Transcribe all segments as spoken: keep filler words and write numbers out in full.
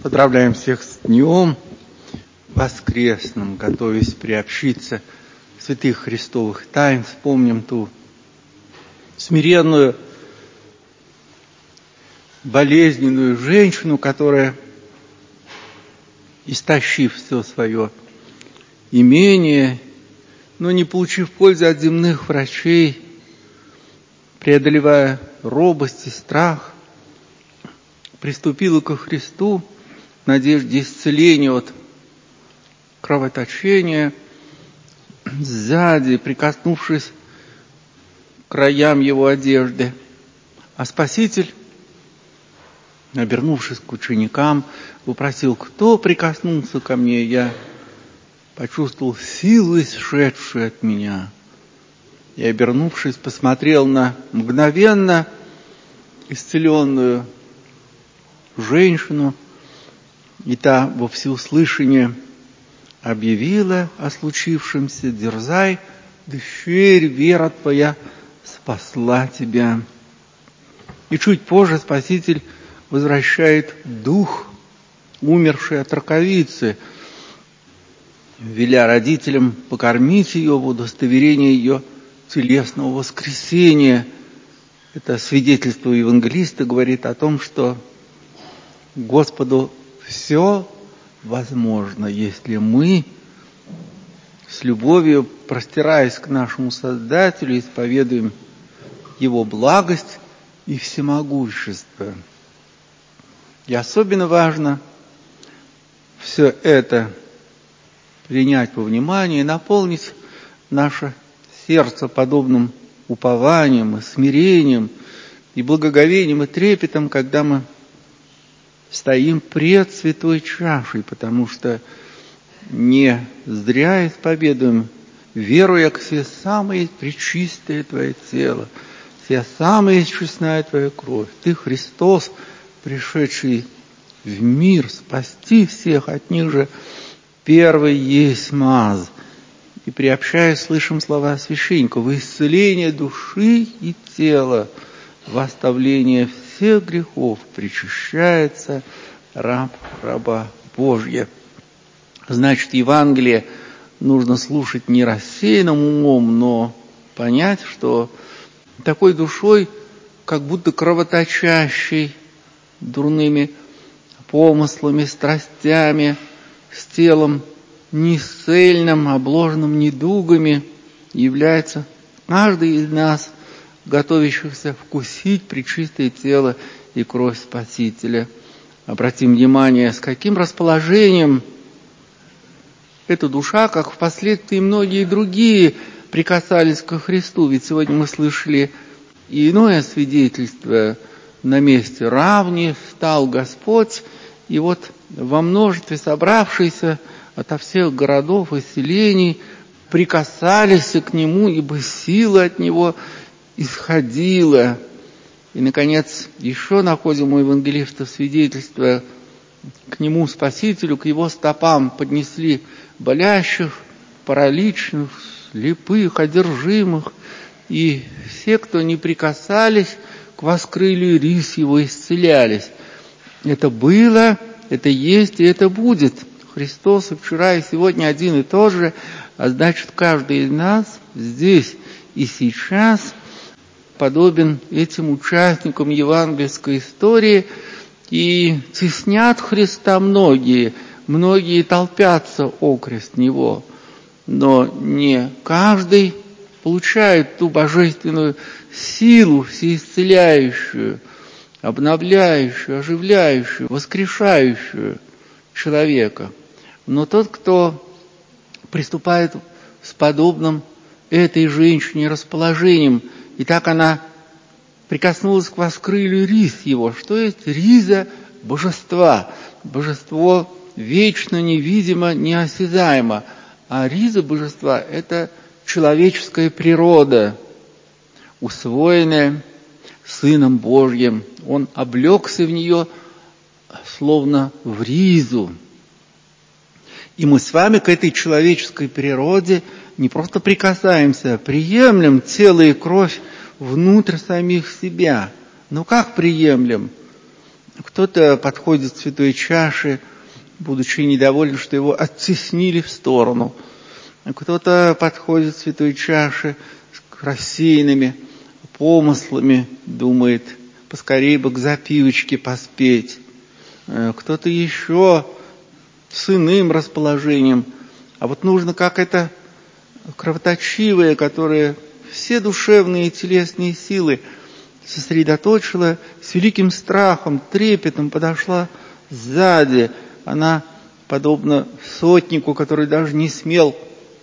Поздравляем всех с днем воскресным, готовясь приобщиться святых Христовых тайн. Вспомним ту смиренную, болезненную женщину, которая, истощив все свое имение, но не получив пользы от земных врачей, преодолевая робость и страх, приступила ко Христу в надежде исцеления от кровоточения, сзади, прикоснувшись к краям его одежды. А Спаситель, обернувшись к ученикам, попросил: кто прикоснулся ко мне? Я почувствовал силу, исшедшую от меня. И, обернувшись, посмотрел на мгновенно исцеленную женщину, и та во всеуслышание объявила о случившемся: дерзай, дщерь, вера твоя спасла тебя. И чуть позже Спаситель возвращает дух умершей от раковицы, веля родителям покормить ее в удостоверение ее телесного воскресения. Это свидетельство евангелиста говорит о том, что Господу все возможно, если мы с любовью, простираясь к нашему Создателю, исповедуем Его благость и всемогущество. И особенно важно все это принять во внимание и наполнить наше сердце подобным упованием и смирением, и благоговением, и трепетом, когда мы стоим пред святой чашей, потому что не зря исповедуем, веруя к все самое пречистое Твое тело, все самое честная Твоя кровь. Ты Христос, пришедший в мир спасти всех, от них же первый есть маз. И приобщаясь, слышим слова священника: во исцеление души и тела, во оставление всех грехов причащается раб раба Божья. Значит, Евангелие нужно слушать не рассеянным умом, но понять, что такой душой, как будто кровоточащей, дурными помыслами, страстями, с телом неисцельным, обложенным недугами, является каждый из нас, готовящихся вкусить пречистое тело и кровь Спасителя. Обратим внимание, с каким расположением эта душа, как впоследствии многие другие, прикасались ко Христу. Ведь сегодня мы слышали и иное свидетельство: на месте равни встал Господь, и вот во множестве собравшиеся ото всех городов и селений прикасались к Нему, ибо сила от Него исходила. И, наконец, еще находим у евангелистов свидетельство: к Нему, Спасителю, к Его стопам поднесли болящих, параличных, слепых, одержимых, и все, кто не прикасались к воскрылью рис Его, исцелялись. Это было, это есть и это будет. Христос и вчера, и сегодня один и тот же, а значит, каждый из нас здесь и сейчас подобен этим участникам евангельской истории, и теснят Христа многие, многие толпятся окрест Него, но не каждый получает ту божественную силу всеисцеляющую, обновляющую, оживляющую, воскрешающую человека. Но тот, кто приступает с подобным этой женщине расположением, и так она прикоснулась к воскрылью рис Его. Что есть риза божества? Божество вечно, невидимо, неосязаемо. А риза божества – это человеческая природа, усвоенная Сыном Божьим. Он облегся в нее, словно в ризу. И мы с вами к этой человеческой природе не просто прикасаемся, а приемлем тело и кровь внутрь самих себя. Но как приемлем? Кто-то подходит к святой чаше, будучи недоволен, что его оттеснили в сторону. Кто-то подходит к святой чаше с рассеянными помыслами, думает, поскорее бы к запивочке поспеть. Кто-то еще с иным расположением. А вот нужно как это кровоточивое, которое все душевные и телесные силы сосредоточила, с великим страхом, трепетом подошла сзади. Она, подобно сотнику, который даже не смел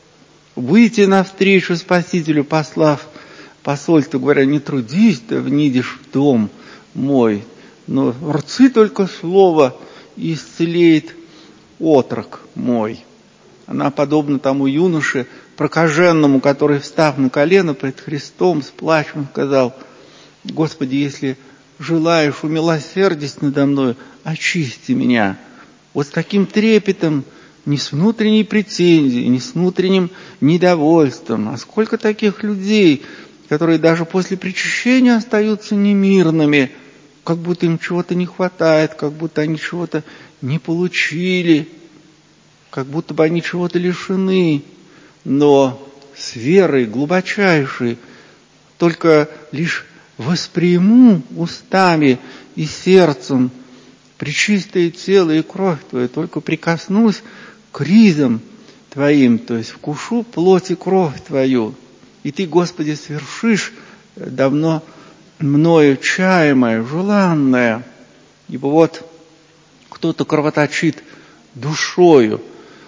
выйти навстречу Спасителю, послав посольство, говоря, не трудись, да внидишь в дом мой, но рцы только слово, и исцелеет отрок мой. Она подобна тому юноше прокаженному, который, встав на колено пред Христом, с плачем сказал: Господи, если желаешь, умилосердись надо мною, очисти меня. Вот с таким трепетом, не с внутренней претензией, не с внутренним недовольством. А сколько таких людей, которые даже после причащения остаются немирными, как будто им чего-то не хватает, как будто они чего-то не получили, как будто бы они чего-то лишены. Но с верой глубочайшей только лишь восприму устами и сердцем пречистое тело и кровь Твою, только прикоснусь к ризам Твоим, то есть вкушу плоть и кровь Твою, и Ты, Господи, свершишь давно мною чаемое, желанное. Ибо вот кто-то кровоточит душою,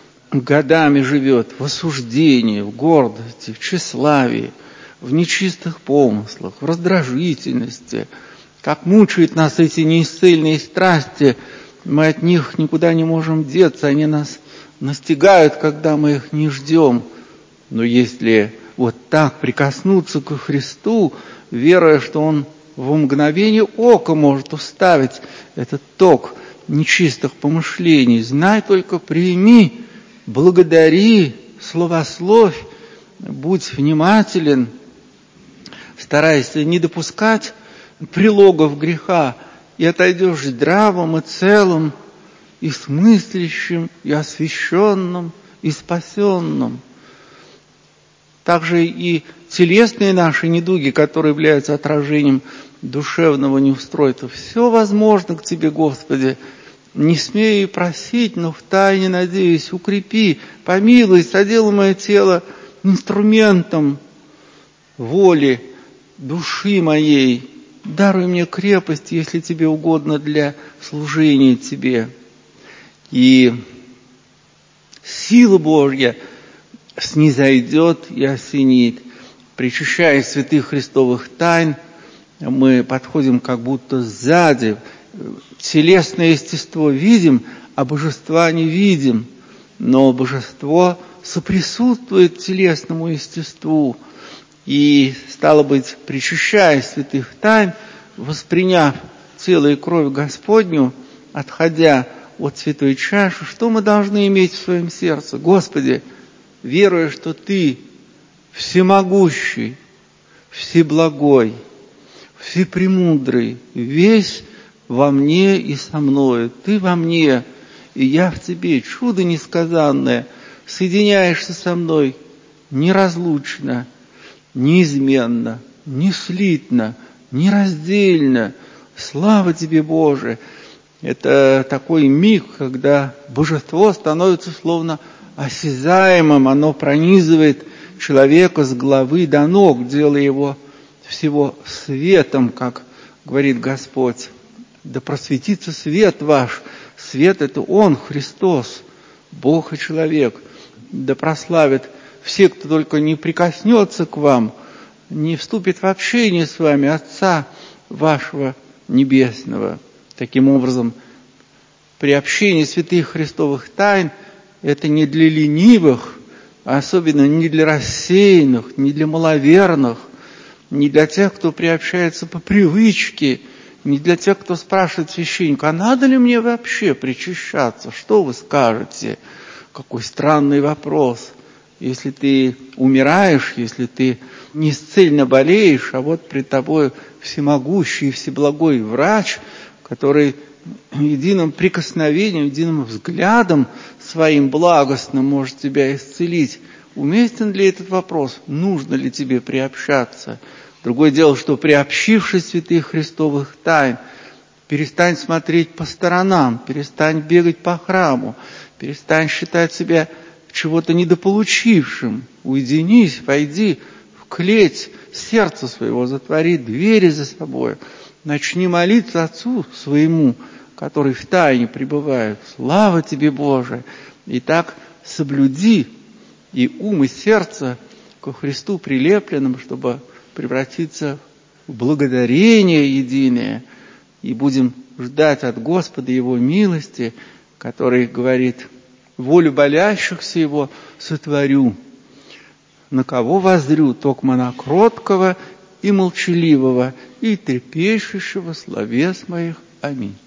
годами живет в осуждении, в гордости, в тщеславии, в нечистых помыслах, в раздражительности. Как мучают нас эти неисцельные страсти, мы от них никуда не можем деться, они нас настигают, когда мы их не ждем. Но если вот так прикоснуться к Христу, веруя, что Он в мгновение ока может уставить этот ток нечистых помышлений, знай только, прими, благодари, славословь, будь внимателен, стараясь не допускать прилогов греха, и отойдешь здравым и целым, и смыслящим, и освященным, и спасенным. Также и телесные наши недуги, которые являются отражением душевного неустройства. Все возможно к Тебе, Господи. Не смею просить, но втайне надеюсь, укрепи, помилуй, соделай мое тело инструментом воли души моей. Даруй мне крепость, если Тебе угодно, для служения Тебе. И сила Божья снизойдет и осенит. Причащая святых Христовых тайн, мы подходим как будто сзади. Телесное естество видим, а божества не видим. Но божество соприсутствует телесному естеству. И, стало быть, причащая святых тайн, восприняв тело и кровь Господню, отходя от святой чаши, что мы должны иметь в своем сердце? Господи, веруя, что Ты всемогущий, всеблагой, всепремудрый, весь во мне и со мною. Ты во мне, и я в Тебе. Чудо несказанное. Соединяешься со мной неразлучно, неизменно, неслитно, нераздельно. Слава Тебе, Боже! Это такой миг, когда божество становится словно осязаемым, оно пронизывает человека с головы до ног, делая его всего светом, как говорит Господь. Да просветится свет ваш. Свет — это Он, Христос, Бог и человек. Да прославит все, кто только не прикоснется к вам, не вступит в общение с вами, Отца вашего Небесного. Таким образом, приобщение святых Христовых тайн — это не для ленивых, а особенно не для рассеянных, не для маловерных, не для тех, кто приобщается по привычке, не для тех, кто спрашивает священника: а надо ли мне вообще причащаться? Что вы скажете? Какой странный вопрос. Если ты умираешь, если ты неисцельно болеешь, а вот пред тобой всемогущий и всеблагой врач, который единым прикосновением, единым взглядом своим благостным может тебя исцелить. Уместен ли этот вопрос? Нужно ли тебе приобщаться? Другое дело, что приобщившись святых Христовых тайн, перестань смотреть по сторонам, перестань бегать по храму, перестань считать себя чего-то недополучившим. Уединись, войди в клеть сердца своего, затвори двери за собой. Начни молиться Отцу своему, который в тайне пребывает. Слава тебе, Боже! И так соблюди и ум, и сердце ко Христу прилепленным, чтобы превратиться в благодарение единое. И будем ждать от Господа Его милости, который говорит: волю болящихся Его сотворю. На кого воззрю? Токмо на кроткого и молчаливого, и трепещущего словес моих. Аминь.